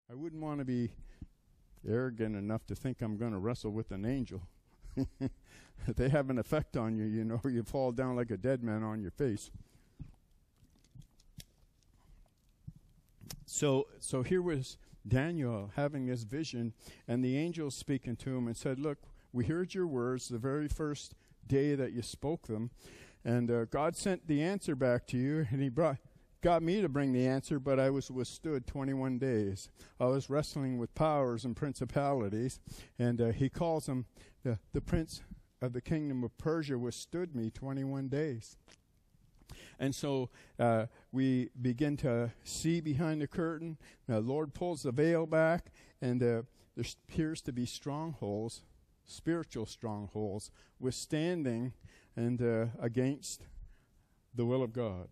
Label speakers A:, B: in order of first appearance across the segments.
A: I wouldn't want to be arrogant enough to think I'm going to wrestle with an angel. They have an effect on you, you know. You fall down like a dead man on your face. So here was Daniel having this vision, and the angel speaking to him and said, look, we heard your words the very first day that you spoke them, and God sent the answer back to you, and he got me to bring the answer, but I was withstood 21 days. I was wrestling with powers and principalities, and he calls them, the prince of the kingdom of Persia withstood me 21 days. And so we begin to see behind the curtain. The Lord pulls the veil back, and there appears to be strongholds, spiritual strongholds, withstanding and against the will of God.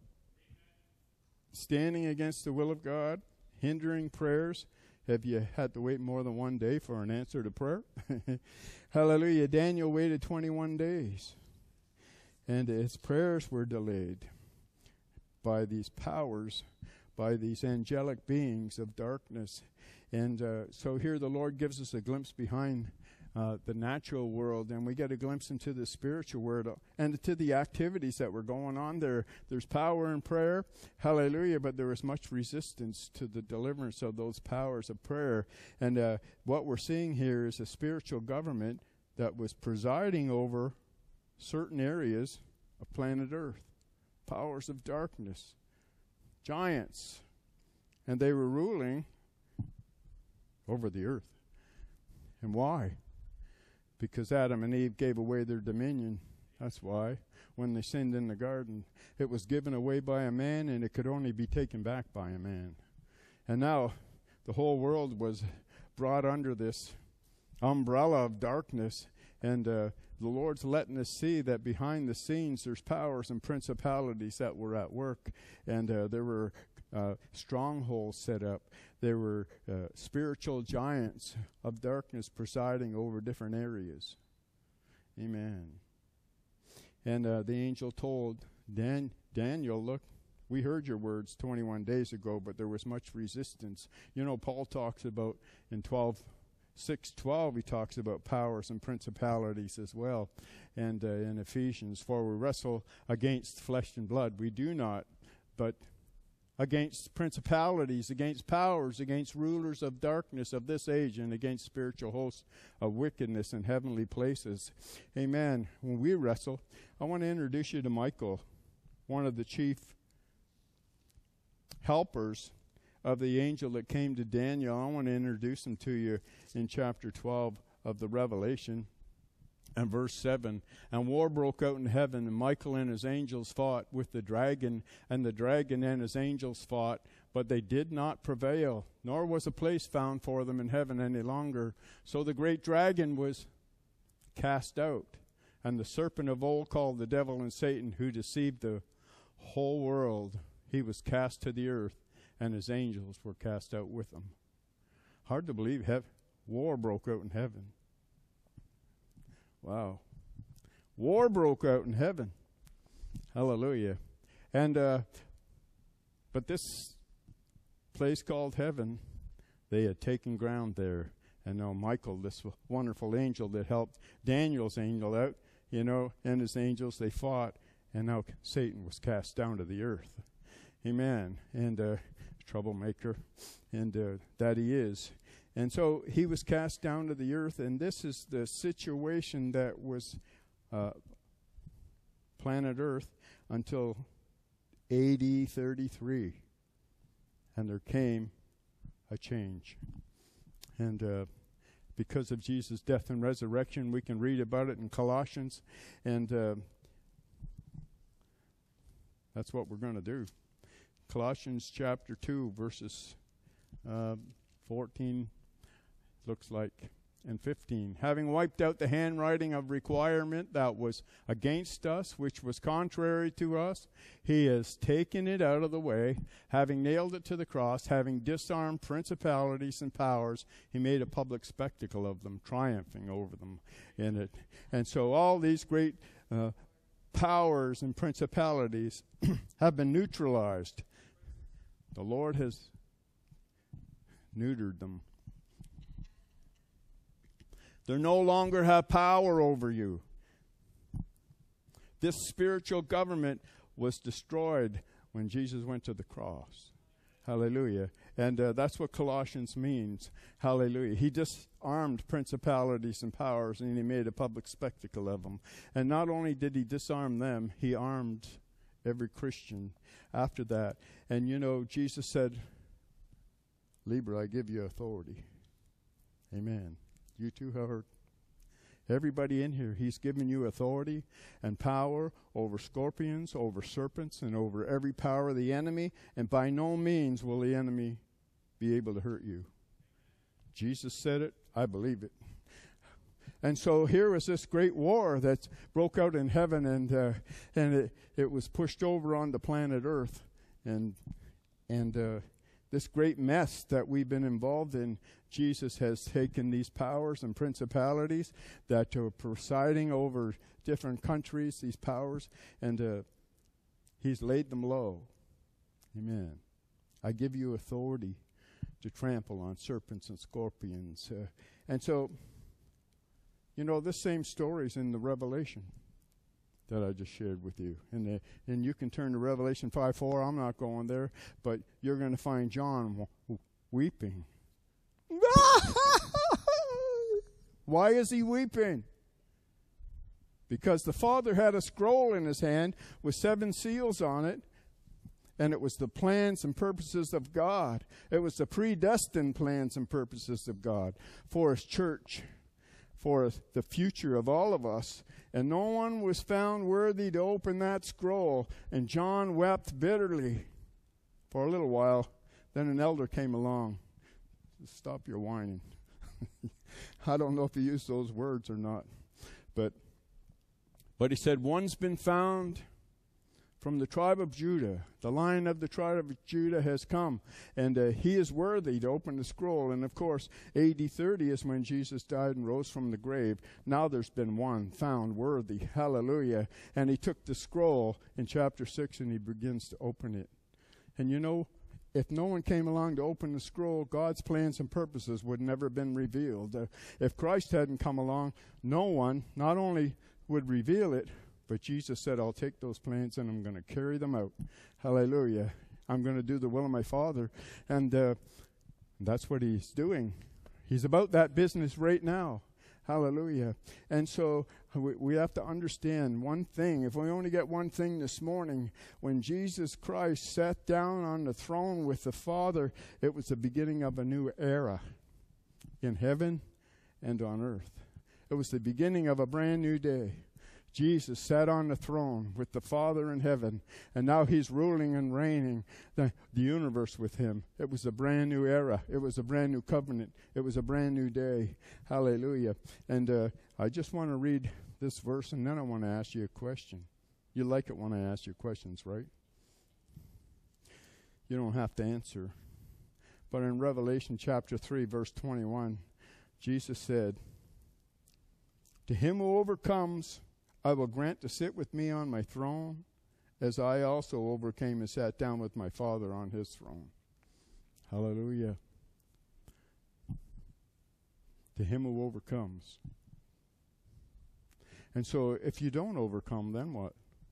A: Standing against the will of God, hindering prayers. Have you had to wait more than one day for an answer to prayer? Hallelujah. Daniel waited 21 days. And his prayers were delayed by these powers, by these angelic beings of darkness. And so here the Lord gives us a glimpse behind the natural world, and we get a glimpse into the spiritual world and to the activities that were going on there. There's power in prayer, hallelujah, but there was much resistance to the deliverance of those powers of prayer. And what we're seeing here is a spiritual government that was presiding over certain areas of planet Earth, powers of darkness, giants, and they were ruling over the earth. And why? Because Adam and Eve gave away their dominion. That's why. When they sinned in the garden, it was given away by a man, and it could only be taken back by a man. And now the whole world was brought under this umbrella of darkness, and the Lord's letting us see that behind the scenes there's powers and principalities that were at work, and there were strongholds set up. There were spiritual giants of darkness presiding over different areas. Amen. And the angel told Daniel, look, we heard your words 21 days ago, but there was much resistance. You know, Paul talks about in 6:12, he talks about powers and principalities as well. And in Ephesians, for we wrestle against flesh and blood. We do not, but against principalities, against powers, against rulers of darkness of this age, and against spiritual hosts of wickedness in heavenly places. Amen. When we wrestle, I want to introduce you to Michael, one of the chief helpers of the angel that came to Daniel. I want to introduce him to you in chapter 12 of the Revelation. And verse 7, and war broke out in heaven, and Michael and his angels fought with the dragon, and the dragon and his angels fought, but they did not prevail, nor was a place found for them in heaven any longer. So the great dragon was cast out, and the serpent of old called the devil and Satan, who deceived the whole world, he was cast to the earth, and his angels were cast out with him. Hard to believe war broke out in heaven. Wow. War broke out in heaven. Hallelujah. And but this place called heaven, they had taken ground there. And now Michael, this wonderful angel that helped Daniel's angel out, you know, and his angels, they fought. And now Satan was cast down to the earth. Amen. And troublemaker, and that he is. And so he was cast down to the earth, and this is the situation that was planet Earth until AD 33. And there came a change. And because of Jesus' death and resurrection, we can read about it in Colossians, and that's what we're going to do. Colossians chapter 2, verses 14, looks like, and 15. Having wiped out the handwriting of requirement that was against us, which was contrary to us, he has taken it out of the way, having nailed it to the cross, having disarmed principalities and powers, he made a public spectacle of them, triumphing over them in it. And so all these great powers and principalities have been neutralized. The Lord has neutered them. They no longer have power over you. This spiritual government was destroyed when Jesus went to the cross. Hallelujah. And that's what Colossians means. Hallelujah. He disarmed principalities and powers, and he made a public spectacle of them. And not only did he disarm them, he armed every Christian after that. And you know, Jesus said, Libra, I give you authority. Amen. You too have heard. Everybody in here, he's given you authority and power over scorpions, over serpents, and over every power of the enemy. And by no means will the enemy be able to hurt you. Jesus said it. I believe it. And so here was this great war that broke out in heaven, and it was pushed over onto planet Earth. And this great mess that we've been involved in, Jesus has taken these powers and principalities that are presiding over different countries, these powers, and he's laid them low. Amen. I give you authority to trample on serpents and scorpions. And so, you know, this same story is in the Revelation that I just shared with you. And you can turn to Revelation 5:4. I'm not going there, but you're going to find John weeping. Why is he weeping? Because the Father had a scroll in his hand with 7 seals on it, and it was the plans and purposes of God. It was the predestined plans and purposes of God for his church, for the future of all of us. And no one was found worthy to open that scroll. And John wept bitterly for a little while. Then an elder came along. Stop your whining. I don't know if he used those words or not. But he said, one's been found from the tribe of Judah. The Lion of the tribe of Judah has come, and he is worthy to open the scroll. And of course, AD 30 is when Jesus died and rose from the grave. Now there's been one found worthy. Hallelujah. And he took the scroll in chapter 6 and he begins to open it. And you know, if no one came along to open the scroll, God's plans and purposes would never have been revealed. If Christ hadn't come along, no one not only would reveal it, but Jesus said, I'll take those plans and I'm going to carry them out. Hallelujah. I'm going to do the will of my Father. And that's what he's doing. He's about that business right now. Hallelujah. And so we have to understand one thing. If we only get one thing this morning, when Jesus Christ sat down on the throne with the Father, it was the beginning of a new era in heaven and on earth. It was the beginning of a brand new day. Jesus sat on the throne with the Father in heaven, and now he's ruling and reigning the universe with him. It was a brand new era. It was a brand new covenant. It was a brand new day. Hallelujah. And I just want to read this verse, and then I want to ask you a question. You like it when I ask you questions, right? You don't have to answer. But in Revelation chapter 3, verse 21, Jesus said, to him who overcomes, I will grant to sit with me on my throne, as I also overcame and sat down with my Father on his throne. Hallelujah. To him who overcomes. And so if you don't overcome, then what?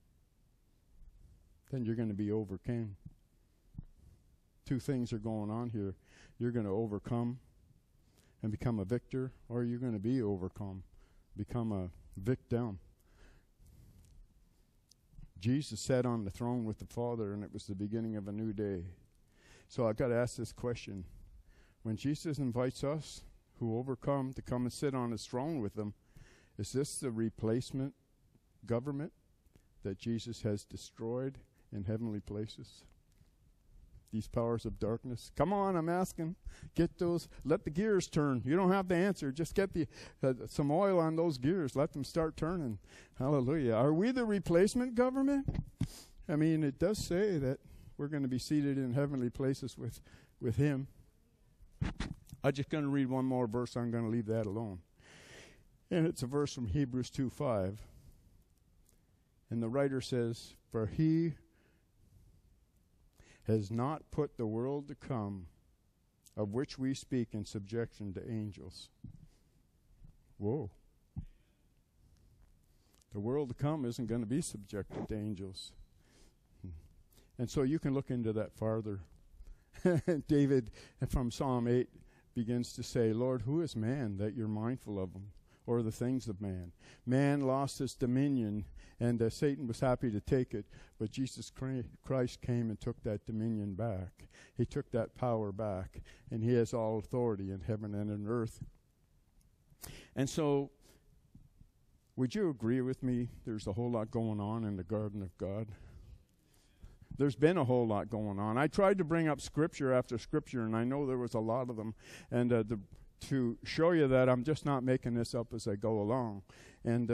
A: Then you're going to be overcome. Two things are going on here. You're going to overcome and become a victor, or you're going to be overcome, become a victim. Jesus sat on the throne with the Father, and it was the beginning of a new day. So I've got to ask this question. When Jesus invites us who overcome to come and sit on his throne with him, is this the replacement government that Jesus has destroyed in heavenly places? These powers of darkness. Come on, I'm asking. Get those, let the gears turn. You don't have to answer. Just get some oil on those gears. Let them start turning. Hallelujah. Are we the replacement government? I mean, it does say that we're going to be seated in heavenly places with him. I'm just going to read one more verse. I'm going to leave that alone. And it's a verse from Hebrews 2:5. And the writer says, for he has not put the world to come of which we speak in subjection to angels. Whoa. The world to come isn't going to be subjected to angels. And so you can look into that farther. David from Psalm 8 begins to say, Lord, who is man that you're mindful of him, or the things of man? Man lost his dominion, and Satan was happy to take it, but Jesus Christ came and took that dominion back. He took that power back, and he has all authority in heaven and in earth. And so, would you agree with me there's a whole lot going on in the garden of God? There's been a whole lot going on. I tried to bring up scripture after scripture, and I know there was a lot of them. And to show you that I'm just not making this up as I go along. And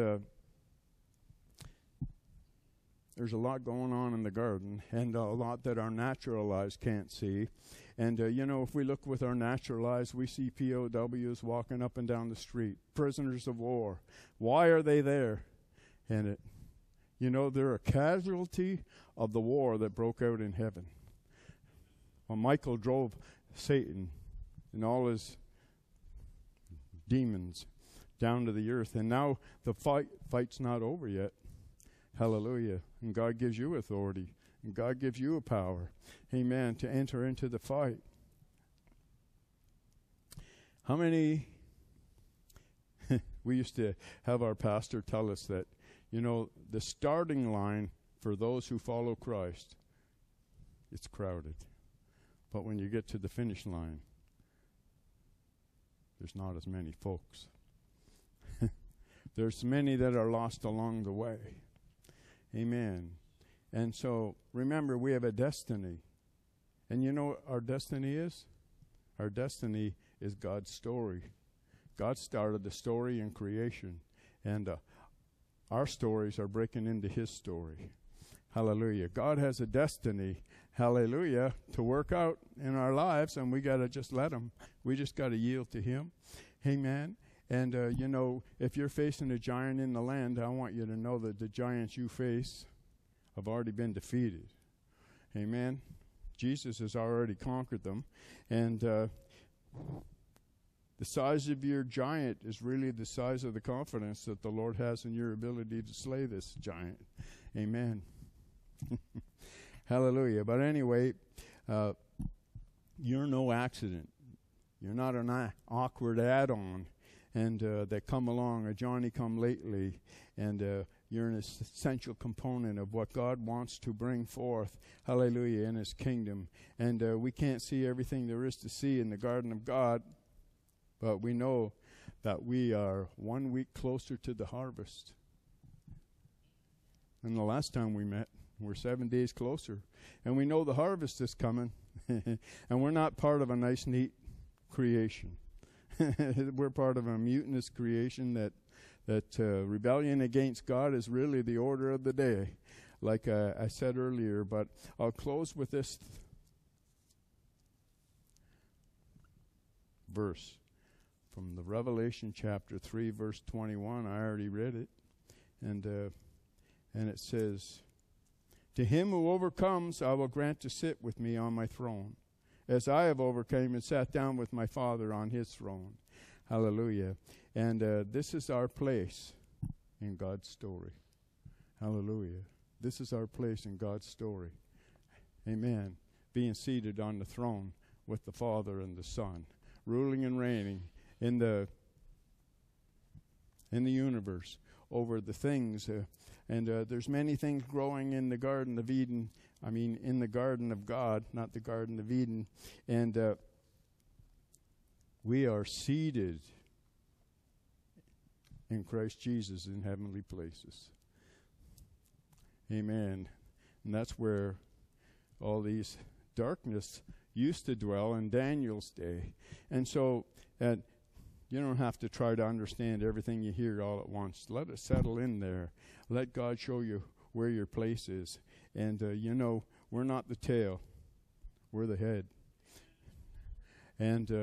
A: there's a lot going on in the garden, and a lot that our natural eyes can't see. And, if we look with our natural eyes, we see POWs walking up and down the street, prisoners of war. Why are they there? And they're a casualty of the war that broke out in heaven. Well, Michael drove Satan and all his demons down to the earth, and now the fight's not over yet. Hallelujah. And God gives you authority, and God gives you a power, amen, to enter into the fight. How many, we used to have our pastor tell us that, the starting line for those who follow Christ, it's crowded. But when you get to the finish line, there's not as many folks. There's many that are lost along the way. Amen. And so, remember, we have a destiny. And you know what our destiny is? Our destiny is God's story. God started the story in creation. And our stories are breaking into his story. Hallelujah. God has a destiny, hallelujah, to work out in our lives, and we got to just let him. We just got to yield to him. Amen. And, if you're facing a giant in the land, I want you to know that the giants you face have already been defeated. Amen. Jesus has already conquered them. And the size of your giant is really the size of the confidence that the Lord has in your ability to slay this giant. Amen. Hallelujah. But anyway, you're no accident. You're not an awkward add-on. And they come along, a Johnny-come-lately, and you're an essential component of what God wants to bring forth, hallelujah, in his kingdom. And we can't see everything there is to see in the garden of God, but we know that we are 1 week closer to the harvest. And the last time we met, we're 7 days closer. And we know the harvest is coming, and we're not part of a nice, neat creation. We're part of a mutinous creation that rebellion against God is really the order of the day, like I said earlier. But I'll close with this verse from the Revelation chapter 3, verse 21. I already read it. And it says, "To him who overcomes, I will grant to sit with me on my throne, as I have overcome and sat down with my Father on his throne." Hallelujah. And this is our place in God's story. Hallelujah. This is our place in God's story. Amen. Being seated on the throne with the Father and the Son, ruling and reigning in the universe over the things. And there's many things growing in the Garden of Eden. I mean, in the Garden of God, not the Garden of Eden. And we are seated in Christ Jesus in heavenly places. Amen. And that's where all these darkness used to dwell in Daniel's day. And so you don't have to try to understand everything you hear all at once. Let it settle in there. Let God show you where your place is. And, we're not the tail. We're the head. And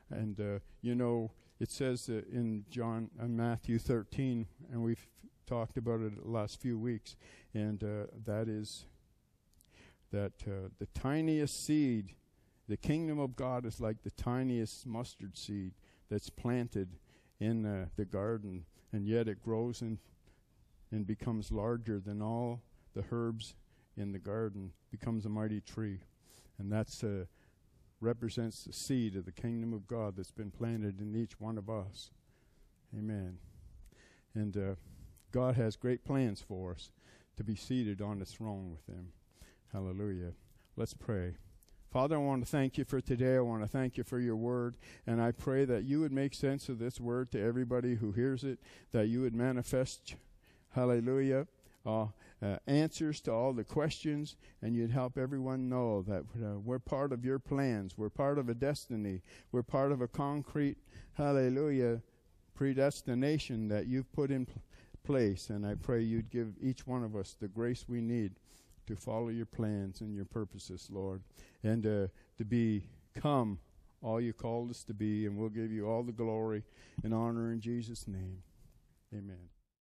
A: it says in Matthew 13, and we've talked about it the last few weeks, and that is that the tiniest seed The kingdom of God is like the tiniest mustard seed that's planted in the garden, and yet it grows and becomes larger than all the herbs in the garden, becomes a mighty tree. And that's represents the seed of the kingdom of God that's been planted in each one of us. Amen. And God has great plans for us to be seated on his throne with him. Hallelujah. Let's pray. Father, I want to thank you for today. I want to thank you for your word. And I pray that you would make sense of this word to everybody who hears it, that you would manifest, hallelujah, answers to all the questions, and you'd help everyone know that we're part of your plans. We're part of a destiny. We're part of a concrete, hallelujah, predestination that you've put in place. And I pray you'd give each one of us the grace we need to follow your plans and your purposes, Lord, and to become all you called us to be. And we'll give you all the glory and honor in Jesus' name. Amen.